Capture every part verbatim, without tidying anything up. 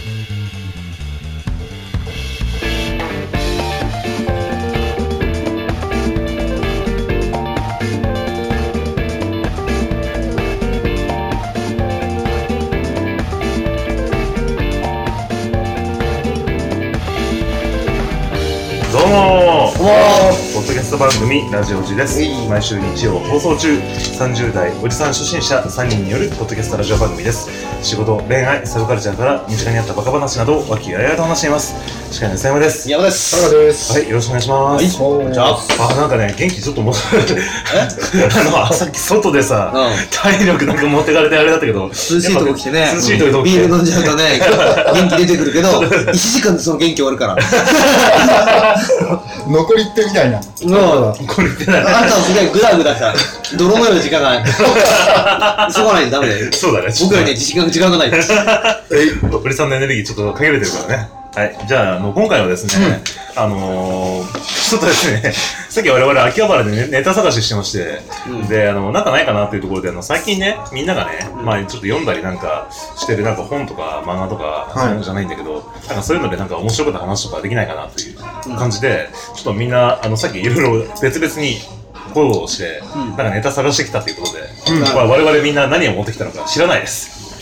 どうもー、ポッドキャスト番組ラジオジです。毎週日曜放送中、さんじゅう代おじさん初心者さんにんによるポッドキャストラジオ番組です。仕事、恋愛、サブカルチャーから身近にあったバカ話などを和気あいあいと話しています。司会の磯山です。 山です。 田中です。 はい、よろしくお願いします。 はい、こんにちは。 あ、なんかね、元気ちょっともうあの、さっき外でさ、うん、体力なんか持ってかれてあれだったけど、 涼しいとこ来てね、 涼しいとこ来て、 ビール飲んじゃうとね、元気出てくるけど、いちじかんでその元気終わるから。 残りってみたいな。 うん。残りってない。あんたはすげえグダグダさ、泥のような時間がない。急がないとダメだよ。 そうだね。 僕らに時間、時間がないです。 え、堀さんのエネルギーちょっと限られてるからね。はい。じゃあ、あの、今回はですね、うん、あのー、ちょっとですね、さっき我々秋葉原で、ね、ネタ探ししてまして、うん、で、あの、なんかないかなっていうところで、あの、最近ね、みんながね、うん、まあ、ちょっと読んだりなんかしてる、なんか本とか漫画とか、そういうのじゃないんだけど、はい、なんかそういうのでなんか面白いこと話とかできないかなという感じで、うん、ちょっとみんな、あの、さっきいろいろ別々に声をして、うん、なんかネタ探してきたっていうことで、うん、まあ、我々みんな何を持ってきたのか知らないです。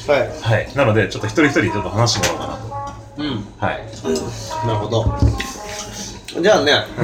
はい。 はい。なので、ちょっと一人一人ちょっと話してもらおうかなと。 うん、 はい、 うん、なるほど。じゃあね、うん、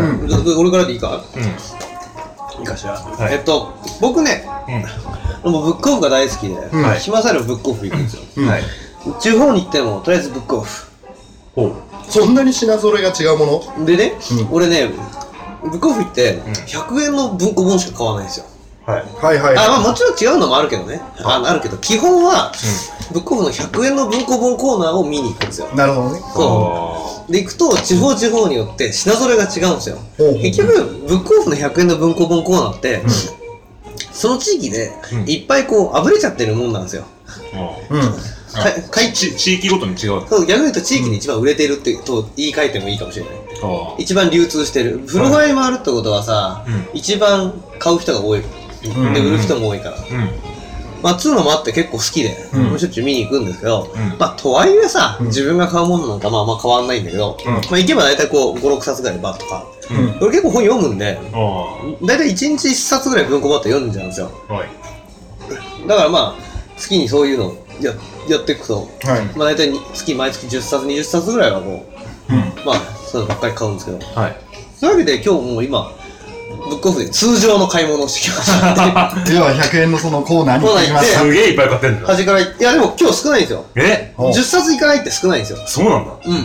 俺からでいいか、うん、いいかしら、はい、えっと僕ね、うん、もうブックオフが大好きで、うん、暇さえあればブックオフ行くんですよ、うん、はい、地方に行ってもとりあえずブックオフ。 おそんなに品揃えが違うものでね、うん、俺ねブックオフ行ってひゃくえんの文庫本しか買わないんですよ。 はいはいはい。 あ、まあもちろん違うのもあるけどね。あ、あるけど基本は、うん、ブックオフのひゃくえんの文庫本コーナーを見に行くんですよ。 なるほどね。 そう。で行くと地方地方によって品揃えが違うんですよ。うん、結局ブックオフのひゃくえんの文庫本コーナーって、うん、その地域でいっぱいこう溢れちゃってるもんなんですよ。うん。かかい地域ごとに違う。 そう、逆に言うと地域に一番売れてるってと言い換えてもいいかもしれない。うん、一番流通してる。古本屋に回るってことはさ、うん、一番買う人が多い。で、売る人も多いから。うん、まあ、つうのもあって結構好きで、うん、しょっちゅう見に行くんですけど、うん、まあ、とはいえさ、うん、自分が買うものなんかまあまあ変わんないんだけど、うん、まあ、行けば大体こう、ご、ろくさつぐらいバッと買う。うん、俺結構本読むんで、大体いちにちいっさつぐらい文庫バッと読んじゃうんですよ。はい、だからまあ、好きにそういうのをや、やっていくと、はい、まあ大体月、毎月じゅっさつ、にじゅっさつぐらいはもう、うん、まあ、そういうのばっかり買うんですけど、はい、そういうわけで今日もう今、ブックオフで通常の買い物をしてきました要はひゃくえんのそのコーナーに行ってきました。 すげえいっぱい買ってんだ。 端からいやでも今日少ないんですよ。 えじゅっさついかないって少ないんですよ。 そうなんだ。 うん。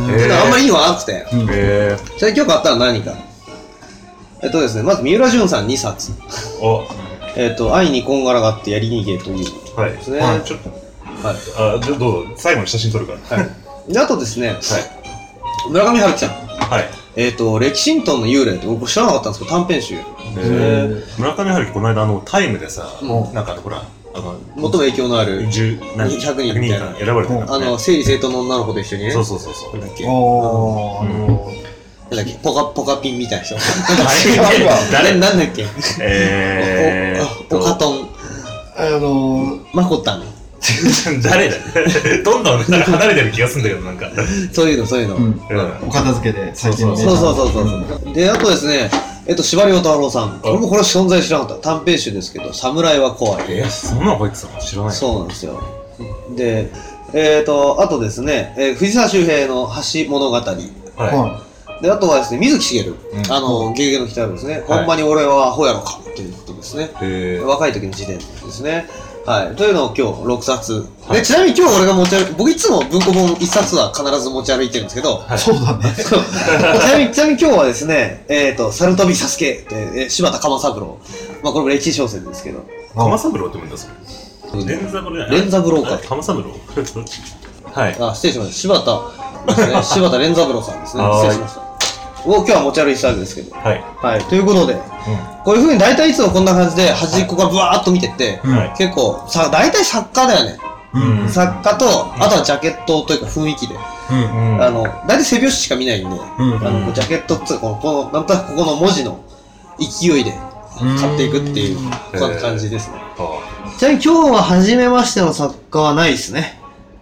てかあんまりいいのがなくて。へえ。 それ今日買ったのは何か。えっとですね、まず三浦淳さんにさつ。お。えっと、愛にこんがらがってやり逃げというですね。 はい。ちょっと。はい。あ、じゃあどうぞ、最後に写真撮るから。はい。 で、あとですね、はい。村上春樹さん。はい。えっと、レキシントンの幽霊って僕知らなかったんですけど、短編集。 村上春樹この間あのタイムでさ、なんかあのほら、あの最も影響のあるひゃくにんみたいな選ばれてる。 あの整理整頓の女の子と一緒にね。 そうそうそうそう。 なんだっけ。おー、あのなんだっけ、ポカポカピンみたいな人。誰なんだっけ。えー、オカトン。あのマコタン。 誰だどんどん離れてる気がするんだけど、なんかそういうのそういうの、うん、 お片付けで最近ね。 そうそうそうそうそう。で、あとですね、えっと司馬遼太郎さん、俺もこれ存在知らなかった。短編集ですけど、侍は怖い。 えー、そんなの入ってたの知らない。 そうなんですよ。で、えっとあとですね、えー、藤沢周平の橋物語、はい、で、あとはですね、水木しげる、うん、あのゲゲゲの鬼太郎ですね、はい、ほんまに俺はアホやろかっていうことですね。若い時の時点ですね。はい。というのを今日ろくさつ。で、ちなみに今日俺が持ち歩いて、僕いつも文庫本いっさつは必ず持ち歩いてるんですけど。 はい、そうだね。 ちなみに、ちなみに今日はですね、えっと、サルトビサスケって、柴田鎌三郎。まあこれも歴史小説ですけど。 鎌三郎って言うんだ、それ。連三郎じゃない？ 連三郎か。 鎌三郎はい。 あ、失礼しました。柴田ですね。柴田連三郎さんですね。失礼しました。を今日は持ち歩いてたわけですけど。はい。はい。ということで、うん、こういうふうに大体いつもこんな感じで端っこがブワーっと見てって、うん、結構さ、大体作家だよね。うん、作家と、あとはジャケットというか雰囲気で。うん、あの、大体背表紙しか見ないんで、うん、あのジャケットってこの、この、なんとなくここの文字の勢いで買っていくっていう感じですね。ちなみに今日は初めましての作家はないですね。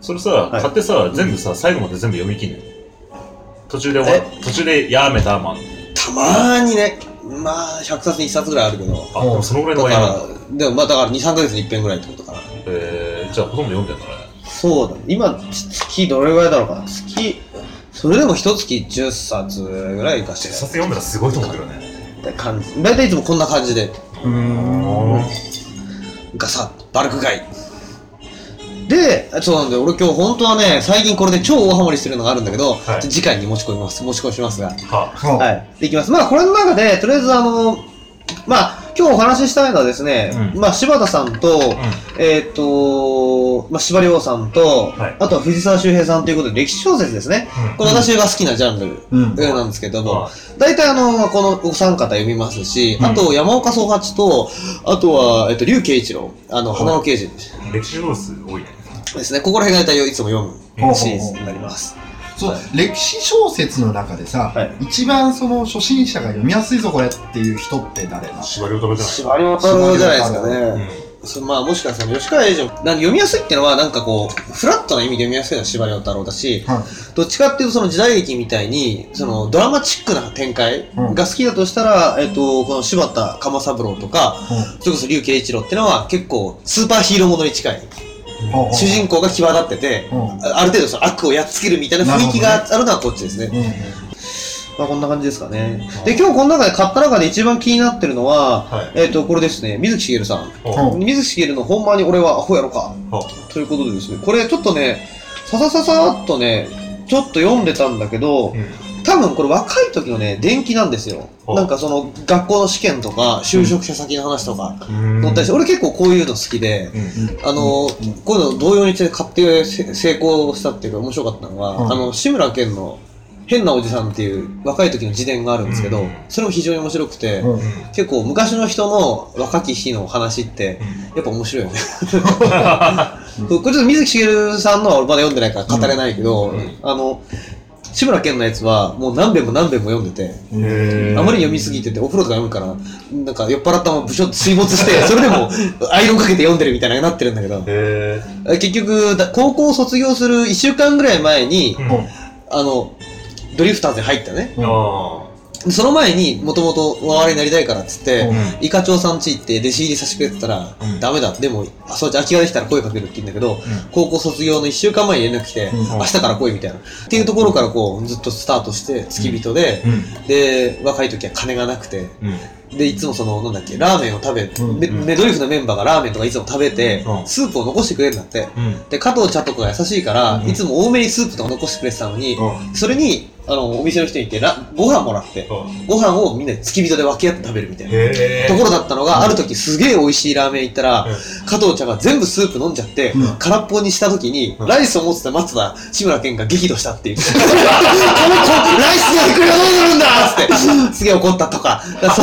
それさ、買ってさ、全部さ、最後まで全部読み切んねん。途中で終わ途中でやめたまん。 たまーにね、まあひゃくさつにいっさつぐらいあるけど。 あ、でもそのぐらいのだからでもまあだからに、さんかげつにいっぺんぐらいってことかな。 えー、じゃあほとんど読んでんだね。 そうだ、今月どれぐらいだろうかな。月、それでも一月じゅっさつぐらいかしら。 じゅっさつ読んだらすごいと思うけどね。 感じ。大体いつもこんな感じで。 うーん。 ガサッと、バルク買い。で、そうなんで、俺今日本当はね、最近これで超大ハマりしてるのがあるんだけど、はい、次回に持ち込みます。持ち込みしますが。はあ、はい。できます。まあ、これの中で、とりあえずあの、まあ、今日お話ししたいのはですね、うん、まあ、柴田さんと、うん、えっ、ー、と、まあ、柴良さんと、はい、あとは藤沢周平さんということで、歴史小説ですね。うん、これ私が好きなジャンルなんですけども、大体、うん、あの、このお三方読みますし、うん、あと山岡宗八と、あとは、えっ、ー、と、竜慶一郎、あの、花の刑事。 歴史小説多いね。 ですね。ここら辺が大体いつも読むシリーズになります。 そう、歴史小説の中でさ、はい、一番その初心者が読みやすいぞこれっていう人って誰なの？ 司馬遼太郎じゃない。 司馬遼太郎じゃないですかね。うん、まあもしかしたら吉川英治なんか読みやすいっていうのはなんかこうフラットな意味で読みやすいのは司馬遼太郎だし、はい、どっちかっていうとその時代劇みたいにそのドラマチックな展開が好きだとしたら、うん、えっとこの柴田鎌三郎とか、うん、それこそ竜慶一郎っていうのは結構スーパーヒーローものに近い。主人公が際立ってて、ある程度その悪をやっつけるみたいな雰囲気があるのはこっちですね。うんうん、まあこんな感じですかね。で、今日この中で買った中で一番気になってるのは、はい、えっと、これですね、水木しげるさん。水木しげるのほんまに俺はアホやろか。ということでですね、これちょっとね、ささささっとね、ちょっと読んでたんだけど、うん、多分これ若い時のね、伝記なんですよ。なんかその学校の試験とか就職者先の話とか載ったりして、俺結構こういうの好きで、あの、こういうの同様に買って成功したっていうか面白かったのが、あの、志村けんの変なおじさんっていう若い時の自伝があるんですけど、それも非常に面白くて、結構昔の人の若き日の話ってやっぱ面白いよね。これちょっと水木しげるさんのは俺まだ読んでないから語れないけど、あの、志村けんのやつはもう何遍も何遍も読んでて、あまりに読みすぎててお風呂とか読むからなんか酔っ払ったままブショッと水没してそれでもアイロンかけて読んでるみたいなになってるんだけど、結局高校を卒業するいっしゅうかんぐらい前に、うん、あのドリフターズに入ったね、うんその前にもともとお笑いになりたいからっつって、うん、イカ長さん家行って弟子入りさせてくれてたら、うん、ダメだでもあそう空きができたら声かけるって言うんだけど、うん、高校卒業のいっしゅうかんまえに連絡来て、うん、明日から来いみたいなっていうところからこうずっとスタートして付き人で、うん、で若い時は金がなくて、うん、でいつもそのなんだっけラーメンを食べ、うん、メ, メドリフのメンバーがラーメンとかいつも食べて、うん、スープを残してくれるんだって、うん、で加藤茶とかが優しいから、うん、いつも多めにスープとか残してくれてたのに、うん、それにあのお店の人に言ってらご飯もらって、うん、ご飯をみんなで付き人で分け合って食べるみたいなところだったのが、うん、ある時すげえ美味しいラーメン行ったら、うん、加藤茶が全部スープ飲んじゃって、うん、空っぽにした時に、うん、ライスを持ってた松田志村けんが激怒したっていうこの子ライスのいくら飲んでるんだっつってすげえ怒ったとか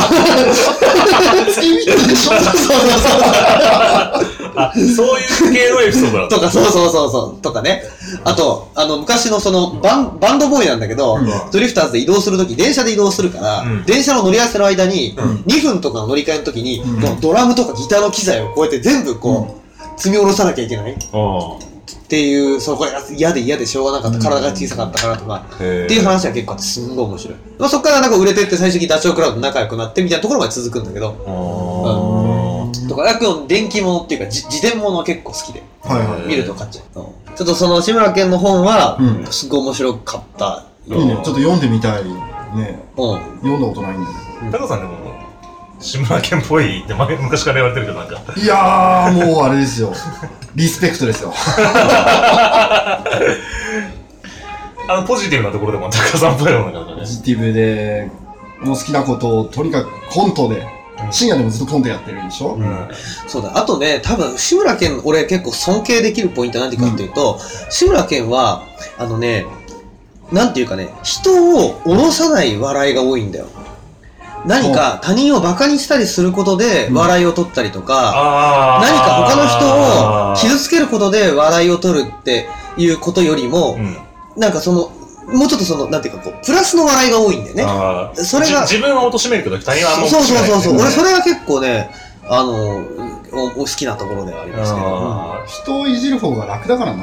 付き人でしょそうそうそうあ、そういう系のエピソードだとか、そうそうそうそう、とかね。あと、あの、昔のその、バン、バンドボーイなんだけど、うん、ドリフターズで移動するとき、電車で移動するから、うん、電車の乗り合わせの間に、うん、にふんとかの乗り換えのときに、うん、ドラムとかギターの機材をこうやって全部こう、うん、積み下ろさなきゃいけない。っていう、そこが嫌で嫌でしょうがなかった、体が小さかったからとか、っていう話は結構あって、すんごい面白い。まあ、そこからなんか売れてって最終的にダチョウ倶楽部と仲良くなってみたいなところまで続くんだけど、うん、とか、やっぱ電気物っていうか、自伝物は結構好きで、はいはい、見ると買っちゃう。うん、ちょっとその志村けんの本は、うん、すごい面白かったよ、 ね。うん、ちょっと読んでみたいね。うん、読んだことないんだけど。 タカさんでも、志村けんっぽいって昔から言われてるけどなんか。 いやー、もうあれですよ。リスペクトですよ。 あの、ポジティブなところでもタカさんっぽいような感じね。 ポジティブで、もう好きなことをとにかくコントで、深夜でもずっとコントやってるでしょ、うん、 そうだ。あとね、多分、志村けん、俺結構尊敬できるポイントは何かっていうと、うん、志村けんは、あのね、なんていうかね、人を下ろさない笑いが多いんだよ。何か他人をバカにしたりすることで笑いを取ったりとか、うん、何か他の人を傷つけることで笑いを取るっていうことよりも、うん、なんかその、もうちょっとその、なんていうかこう、プラスの笑いが多いんだよね。それが。 自分は貶めるけど、他人はあんまそうそうそうそう。俺それが結構ね、あの、お好きなところではありますけど。 人をいじる方が楽だからな。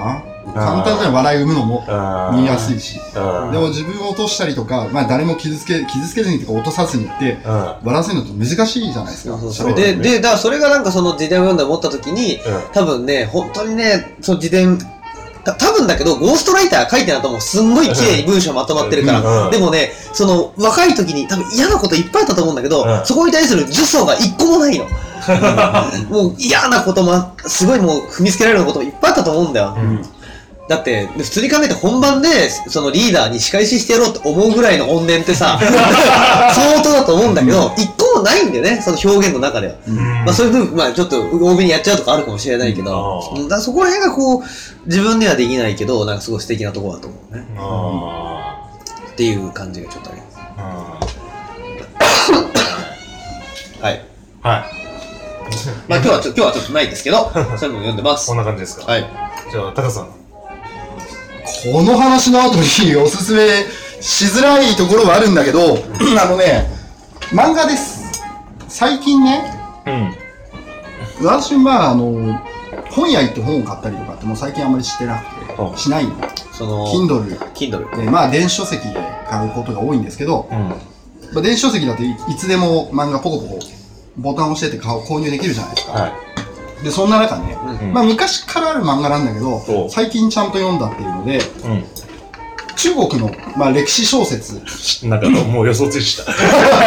簡単な笑い生むのも見やすいし。であも自分を落としたりとか、まあ誰も傷つけ、傷つけずにとか落とさずにって、 あ笑わせるのって難しいじゃないですか。 そうそうで、で、だからそれがなんかその自伝を読んで思った時に、 うん多分ね、本当にね、その自伝、た多分だけど、ゴーストライター書いてなと思う。すんごい綺麗に文章まとまってるから。 うんうんでもね、その若い時に多分嫌なこといっぱいあったと思うんだけど、 うんそこに対する呪詛が一個もないの。もう嫌なことも、すごいもう踏みつけられることもいっぱいあったと思うんだよ。 うんだって、普通に考えて本番で、そのリーダーに仕返ししてやろうって思うぐらいの怨念ってさ、相当だと思うんだけど、一個もないんだよね、その表現の中では。まあそういうふうに、まあちょっと多めにやっちゃうとかあるかもしれないけど、 うんだからそこら辺がこう、自分ではできないけど、なんかすごい素敵なところだと思うね。 あっていう感じがちょっとあります。 あはい。 はいまあ今日はちょ、今日はちょっとないですけど、そういうのも読んでます。 こんな感じですか。 はい。 じゃあタカさん。 この話の後におすすめしづらいところはあるんだけど、あのね、漫画です。最近ね、 うん私はあの、本屋行って本を買ったりとかってもう最近あんまりしてなくて、 うんしないの。 その、 Kindle Kindle。 で、まあ電子書籍で買うことが多いんですけど、 うんまあ、電子書籍だと い, いつでも漫画ポコポコボタンを押してって買う購入できるじゃないですか。 はいで、そんな中ね、 うんまあ昔からある漫画なんだけどお、 最近ちゃんと読んだっていうので、 う中国の、まあ、歴史小説、 んなんかもう予想ついちゃった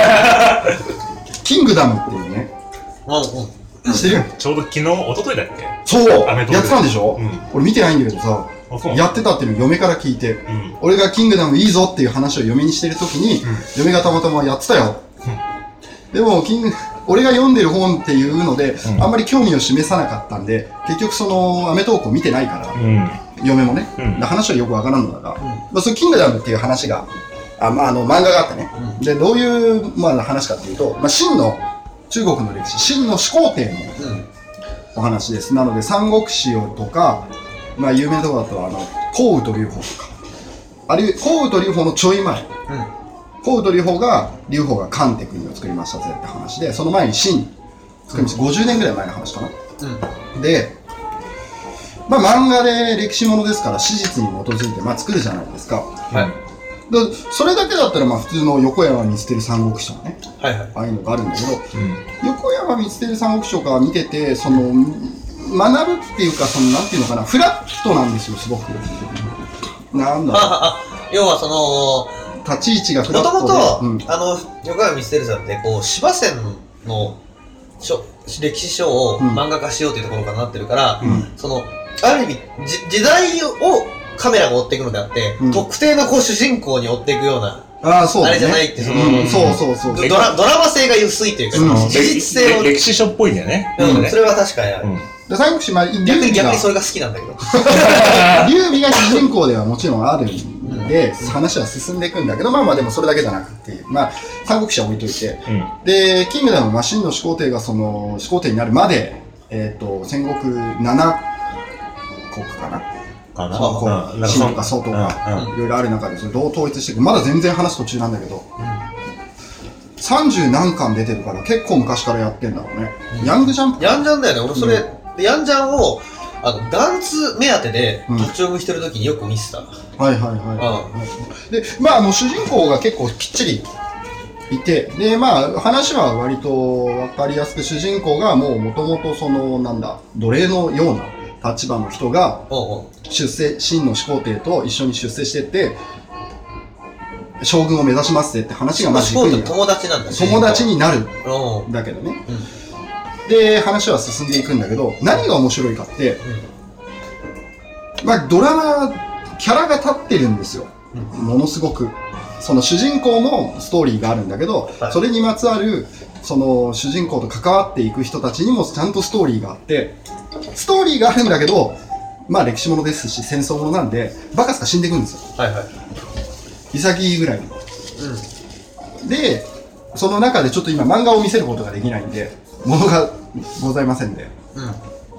キングダムっていうね、 うんうん。 知ってる？ ちょうど昨日一昨日だっけ。 そうアメトークやってたんでしょ、 うん俺見てないんだけどさ、 あそうやってたっていうのを嫁から聞いて、 うん俺がキングダムいいぞっていう話を嫁にしてるときに、嫁がたまたまやってたよ。でも、キング、俺が読んでる本っていうので、 うんあんまり興味を示さなかったんで、結局その、アメトーークを見てないから、 うん嫁もね、 うんで話はよくわからんのだが、まあ、そのキングダムっていう話が、あ、まあ、あの、漫画があってね、で、どういう、まあ、話かっていうと、まあ、秦の、中国の歴史、秦の始皇帝のお話です。なので、三国志とか、まあ、有名なところだと、あの、項羽と劉邦とか、あるいは、項羽と劉邦のちょい前、項羽と劉邦が、劉邦が漢って国を作りましたぜって話で、その前に秦作りました。ごじゅうねんぐらい前の話かな。で、まあ漫画で歴史ものですから史実に基づいてまあ作るじゃないですか。 はい。 でそれだけだったらまあ普通の横山光輝三国志とかね、 はいはい。 ああいうのがあるんだけど、 うん横山光輝三国志とか見てて、その、学ぶっていうか、その、なんていうのかな、フラットなんですよ、すごく。なんだろう。 あ、あ、要はその、 立ち位置がフラもットで。 ともと、 うんあの、横山光輝さんって、こう、司馬遷の書歴史書をうん漫画化しようというところからなってるから、 うんその、ある意味、じ時代をカメラが追っていくのであって、 うん特定のこう主人公に追っていくような、 ああ、そうだね。 あれじゃないってそのうんそうそうそう。 ドラドラマ性が薄いというか、 うん事実性を、 歴史書っぽいんだよね。 うんねそれは確かにある。 うんで三国志、まあ、劉逆に備が逆にそれが好きなんだけど。 劉備が主人公ではもちろんあるんで、話は進んでいくんだけど、まあまあでもそれだけじゃなくて、まあ、三国志は置いといて、 うんで、キングダムは秦の始皇帝がその、始皇帝になるまで、えっ、と、戦国なな国かなかな。 こううんなんか秦とか宋とか、 うんいろいろある中で、それどう統一していくまだ全然話途中なんだけど、さんじゅう何巻出てるから結構昔からやってんだろうね。ヤングジャンプヤンジャンだよね。俺それ、でヤンジャンを、あの、ガンツ目当てでうん特徴読みしてる時によく見せた。 はいはいはい。で、まあ、あの、主人公が結構きっちりいて、で、まあ、話は割とわかりやすく、主人公がもう元々その、なんだ、奴隷のような立場の人が、 おうおう出世、秦の始皇帝と一緒に出世してって、将軍を目指しますぜって話がまずシコート友達なんだ。 友達になるおうだけどね。で、話は進んでいくんだけど、何が面白いかって、まあ、ドラマ、キャラが立ってるんですよ。ものすごく。その主人公のストーリーがあるんだけど、 はいそれにまつわる、その主人公と関わっていく人たちにもちゃんとストーリーがあって、ストーリーがあるんだけど、まあ歴史ものですし、戦争ものなんで、バカスカ死んでいくんですよ。 はいはい。 潔いぐらいに。 うん。 で、その中でちょっと今漫画を見せることができないんで、ものがございませんで。 うん。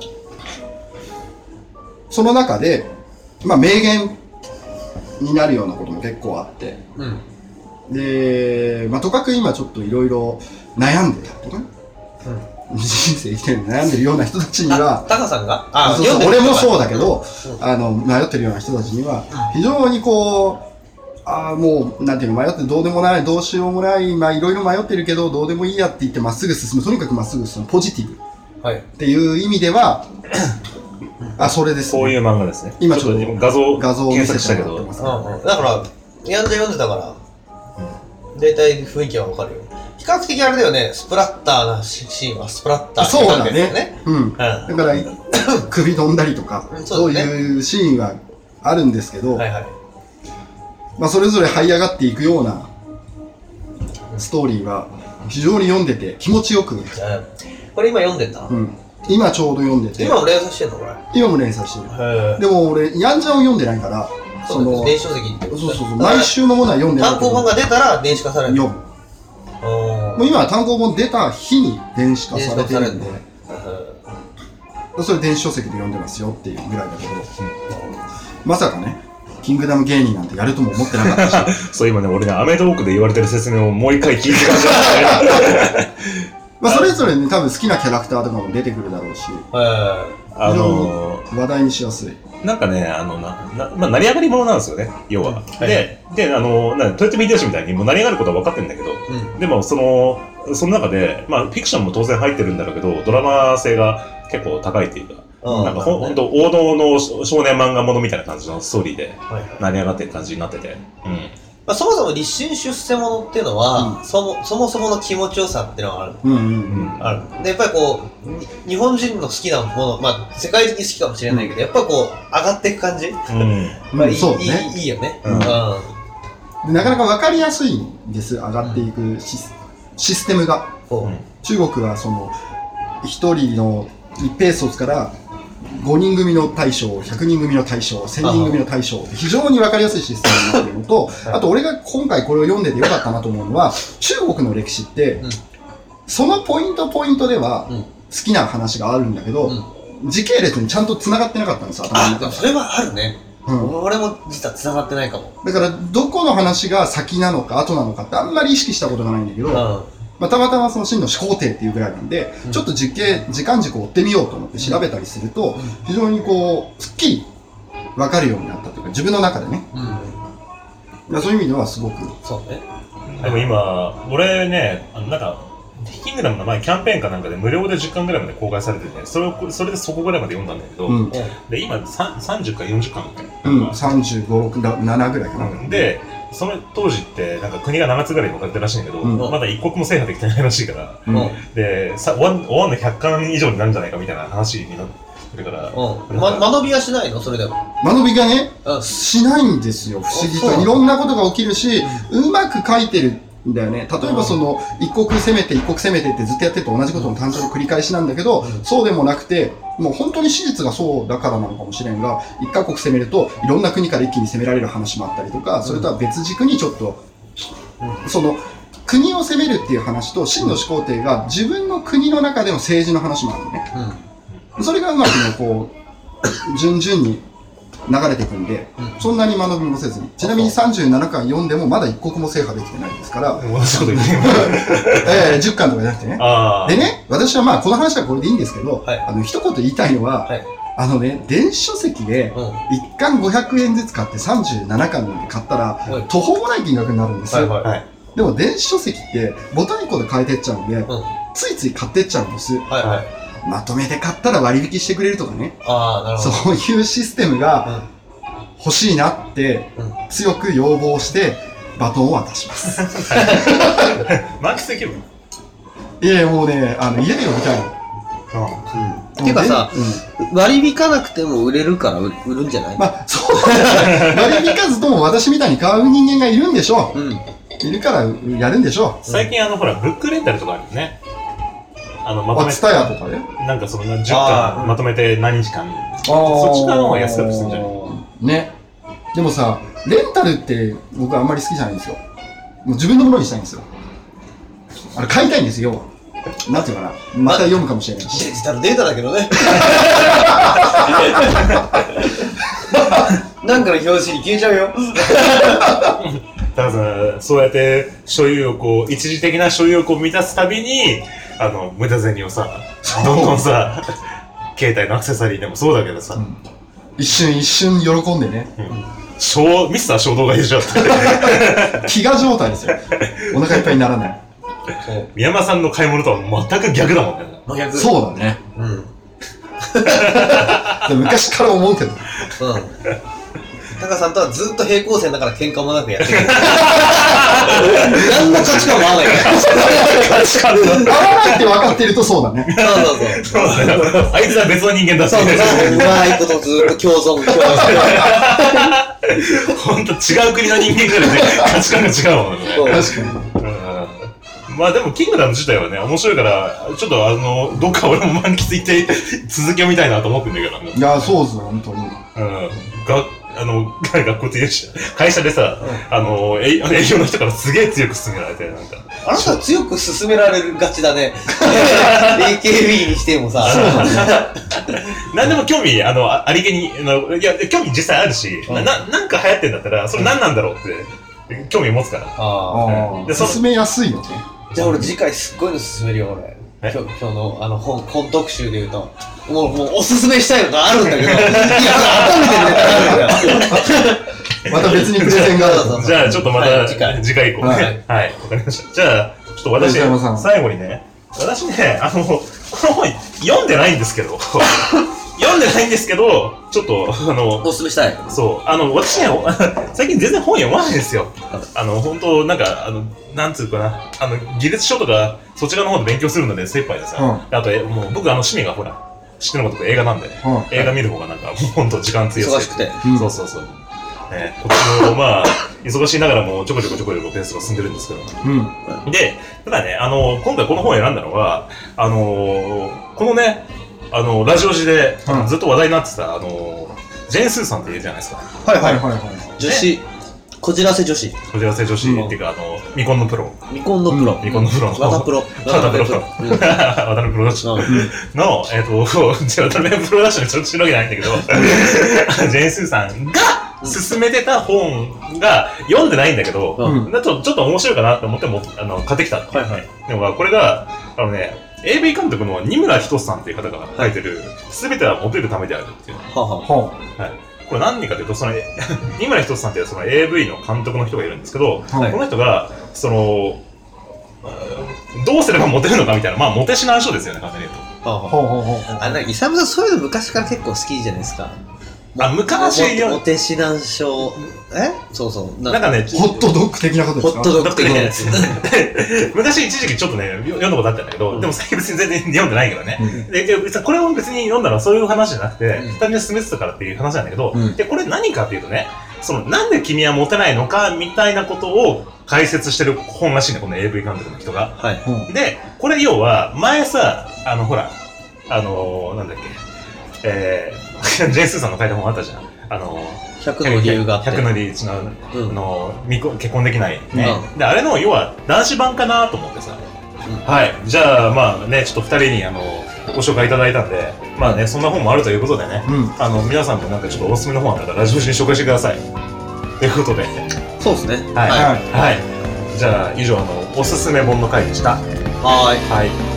その中で、まあ名言になるようなことも結構あって、 うん。 で、まあとかく今ちょっといろいろ悩んでたとかね。 人生生きてる悩んでるような人たちには、 タカさんがあそうそう俺もそうだけど、うん、あの迷ってるような人たちには非常にこうあもうなんていうの迷ってどうでもないどうしようもないまあいろいろ迷ってるけどどうでもいいやって言ってまっすぐ進むとにかくまっすぐ進むポジティブっていう意味では、はい、あそれです、 ね、こういう漫画ですね。 今ちょっと画像画像を検索したけど、うんうん、 だからやんで読んでたから、うん、大体雰囲気はわかるよ。比較的あれだよね、スプラッターなシーンはスプラッターそうだね。うん。うん、だから首飛んだりとか、うん、そういうシーンはあるんですけど、はいはい、まあそれぞれ這い上がっていくようなストーリーは非常に読んでて気持ちよく。 これ今読んでんだ。 うん。今ちょうど読んでて。 今も連載してんのこれ。 今も連載してる。でも俺ヤンジャンを読んでないから、 その電子書籍って。 そうそうそう。毎週のものは読んでない。 単行本が出たら電子化される。 読む。もう今は単行本出た日に電子化されてるんで、それ電子書籍で読んでますよっていうぐらいだけど、うん、まさかね、キングダム芸人なんてやるとも思ってなかったし。 そう今ね、俺ね、アメトーークで言われてる説明をもう一回聞いて感じましたね。 まあそれぞれね、多分好きなキャラクターとかも出てくるだろうし、あのー、話題にしやすい。 なんかね、あの、な、な、まあ、成り上がり者なんですよね、要は。うん、で、はい、で、あの、な、トヨタビデオシみたいにもう成り上がることは分かってるんだけど、うん、でも、その、その中で、まあ、フィクションも当然入ってるんだろうけど、ドラマ性が結構高いっていうか、うん、なんかほ、ね、ほんと王道の少年漫画ものみたいな感じのストーリーで、成り上がってる感じになってて、うん。 まあ、そもそも立身出世者っていうのは、うん、そもそもそもの気持ちよさっていうのがある。うんうんうん、ある。で、やっぱりこう、日本人の好きなもの、まあ、世界的に好きかもしれないけど、うん、やっぱこう、上がっていく感じ、うんまあ、いい、そうね、いい、いいよね。うんうん、 なかなか分かりやすいんです、上がっていくシス、システムが。うん、中国はその、一人の一ペーソスから、ごにん組の大将、ひゃくにん組の大将、せんにん組の大将、非常に分かりやすいシステムになっているのと、あと俺が今回これを読んでてよかったなと思うのは、中国の歴史って、うん、そのポイントポイントでは好きな話があるんだけど、うん、時系列にちゃんと繋がってなかったんですよ、頭の中で。 あ、それはあるね。うん、俺も実は繋がってないかも。 だから、どこの話が先なのか後なのかってあんまり意識したことがないんだけど、うんまあ、たまたまその真の始皇帝っていうぐらいなんで、うん、ちょっと実系、時間軸を追ってみようと思って調べたりすると、うん、非常にこう、すっきり分かるようになったというか、自分の中でね。うん、そういう意味ではすごく。 そうね。 でも今、俺ね、あのなんか、キングダムの前キャンペーンかなんかで無料でじゅっかんぐらいまで公開されてて、ね、それを、それでそこぐらいまで読んだんだけど、うん、で、今さんじゅっかよんじゅっかんみたいな。 うん、さんじゅうご、ろく、ななぐらいかな。うん、 で、その当時ってなんか国がななつぐらいに分かれてるらしいんだけど、うん、まだ一国も制覇できてないらしいから、うん、で、さ、ワン、ワンのひゃっかん以上になるんじゃないかみたいな話になってるから、 うん、ま、間延びはしないのそれでも。 間延びがね、うん、しないんですよ、不思議と。いろんなことが起きるし、うまく書いてるんだよね。例えばその、一国攻めて一国攻めてってずっとやってると同じことの単純に繰り返しなんだけど、うん、そうでもなくて、もう本当に史実がそうだからなのかもしれんが、一カ国攻めるといろんな国から一気に攻められる話もあったりとか、それとは別軸にちょっと、うん、その、国を攻めるっていう話と、真の始皇帝が自分の国の中での政治の話もあるのね。うん、それがうまくね、こう、順々に流れていくんで、うん、そんなに間延びもせずに。ちなみにさんじゅうななかん読んでもまだ一国も制覇できてないですから。 そうだね。 えー、じゅっかんとかじゃなくてね。でね、私はまあこの話はこれでいいんですけど、はい、あの一言言いたいのは、はい、あのね、電子書籍でいっかんごひゃくえんずつ買ってさんじゅうななかんなんて買ったら、はい、途方もない金額になるんですよ。はいはい、でも電子書籍ってボタニコで買えてっちゃうんで、うん、ついつい買ってっちゃうんです。はいはい、まとめて買ったら割引してくれるとかね。あ、なるほど。そういうシステムが欲しいなって強く要望してバトンを渡します。 満喫できるの？ いやいやもうね、あの家で読みたいの。 うん。てかさ、うん、割り引かなくても売れるから売るんじゃない？ まあそうだね。割り引かずとも私みたいに買う人間がいるんでしょう。うん。いるからやるんでしょう。 最近あのほらブックレンタルとかあるよね。あのまとめて。 ツタヤとかで？ なんかそのじゅっかんまとめて何日間。そっち側の方が安かったりするんじゃない？ ね。でもさ、レンタルって僕はあんまり好きじゃないんですよ。もう自分のものにしたいんですよ。あれ買いたいんですよ。なんていうかな。また読むかもしれないし。 デジタルデータだけどね。なんかの表紙に消えちゃうよ。 だからそうやって所有欲を、一時的な所有欲を満たすたびに、あの、無駄銭をさ、どんどんさ、携帯のアクセサリーでもそうだけどさ、うん、 一瞬一瞬喜んでね。 うん、衝ミスター衝動買いでしょって。 飢餓状態ですよ。お腹いっぱいにならない。 宮山さんの買い物とは全く逆だもんね。 真逆。 そうだね。うん。昔から思うけど。うん。 タカさんとはずっと平行線だから喧嘩もなくやってる。何の価値観も合わないから。 価値観合わないって分かってるとそうだね。 そうそうそう。 あいつは別の人間だし。 そうそうそう。うまいことずっと共存、共存。 ほんと違う国の人間からね、価値観が違うもんね。 確かに。 まあでも、キングダム自体はね、面白いから、ちょっとあの、どっか俺も満喫行って続きを見たいなと思ってんだけど。 いや、そうっすよ、ほんとに。うん。 が、あの、学校って言うし、会社でさ、うん、あの、営業の人からすげえ強く勧められて、なんか。 あなた強く勧められるがちだね。エーケービー にしてもさ。そうだね。何でも興味、あの、ありげに、あの、いや、興味実際あるし、うん、な、なんか流行ってんだったら、それ何なんだろうって、興味持つから。 ああ。で、勧めやすいよね。 じゃあ俺次回すっごいの勧めるよ、俺。今日、今日のあの本、本特集で言うと、もう、もうおすすめしたいのがあるんだけど、いや、改めてネタあるんだよ。 また別にプレゼンがある。 じゃあちょっとまた次回、次回行こうね。はい、わかりました。じゃあ、ちょっと私、最後にね、私ね、あの、この本読んでないんですけど、読んでないんですけど、ちょっと、あの、 おすすめしたい。 そう、あの、私ね、最近全然本読まないんですよ。あの、本当なんか、あの、なんつうかな、あの、技術書とか、そちらの方で勉強するので精一杯でさ、うん、あと、もう僕、あの、趣味がほら、知ってること映画なんで、うん、映画見る方がなんか、もう本当時間費やす。 忙しくて。 そうそうそう。ね、こっちも、まあ、忙しいながらも、ちょこちょこちょこちょこペースが進んでるんですけど。うん。で、ただね、あの、今回この本を選んだのは、あの、このね、あの、ラジオ時で、うん、ずっと話題になってた、あの、ジェーン・スーさんっているじゃないですか。 はいはいはいはい。 女子、こじらせ女子。 こじらせ女子っていうか、あの、未婚のプロ。 未婚のプロ。 未婚のプロ。 わたプロ。 わたプロ。わたプロダッシュの、えっと、じゃあ、わたプロダッシュにちょっと知るわけないんだけど、ジェーン・スーさんが勧めてた本が読んでないんだけど、ちょっと面白いかなと思っても、あの、買ってきた。はいはい。でも、これが、あのね、エーブイ 監督の二村仁さんっていう方が書いてる、すべてはモテるためであるっていう。はははい。これ何かというと、その、二村仁さんっていうその エーブイ の監督の人がいるんですけど、はい、この人が、その、どうすればモテるのかみたいな、まあ、モテ指南書ですよね、簡単に言うと。はははあ、なんか、イサムさんそういうの昔から結構好きじゃないですか。 あ、昔よ。モテ指南書。えそうそう。 なんかね、 ホットドッグ的なことですか？ ホットドッグ的なやつ。 昔一時期ちょっとね、読んだことあったんだけど、でも最近別に全然読んでないけどね。で、これを別に読んだのはそういう話じゃなくて、単純に進めてたからっていう話なんだけど、で、これ何かっていうとね、その、なんで君はモテないのかみたいなことを解説してる本らしいね、この エーブイ 監督の人が。はい。で、これ要は、前さ、あの、ほら、あの、なんだっけ、えー、ジェーン・スーさんの書いた本あったじゃん。あの、 ひゃくの理由があって。 ひゃくの理由違う、うん、の、結婚できない、ねうん。で、あれの、要は、男子版かなと思ってさ。うん、はい。じゃあ、まあね、ちょっと二人に、あの、ご紹介いただいたんで、まあね、そんな本もあるということでね、うん、あの、皆さんもなんかちょっとおすすめの本あったら、ラジオ時に紹介してください。ということで。 そうですね。 はい。はい。はい、じゃあ、以上、あの、おすすめ本の回でした。 はい。 はい。